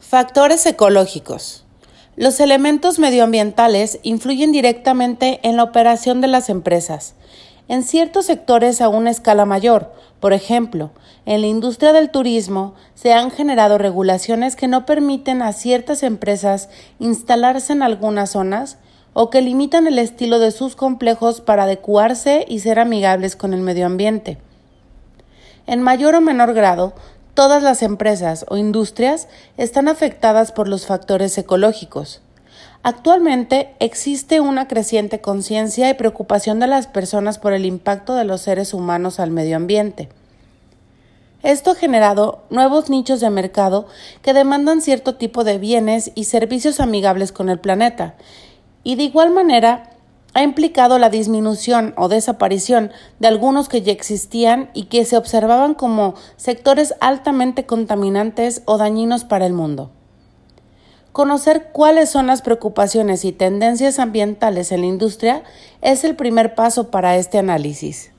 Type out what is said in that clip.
Factores ecológicos. Los elementos medioambientales influyen directamente en la operación de las empresas, en ciertos sectores a una escala mayor. Por ejemplo, en la industria del turismo se han generado regulaciones que no permiten a ciertas empresas instalarse en algunas zonas o que limitan el estilo de sus complejos para adecuarse y ser amigables con el medio ambiente. En mayor o menor grado, todas las empresas o industrias están afectadas por los factores ecológicos. Actualmente existe una creciente conciencia y preocupación de las personas por el impacto de los seres humanos al medio ambiente. Esto ha generado nuevos nichos de mercado que demandan cierto tipo de bienes y servicios amigables con el planeta, y de igual manera ha implicado la disminución o desaparición de algunos que ya existían y que se observaban como sectores altamente contaminantes o dañinos para el mundo. Conocer cuáles son las preocupaciones y tendencias ambientales en la industria es el primer paso para este análisis.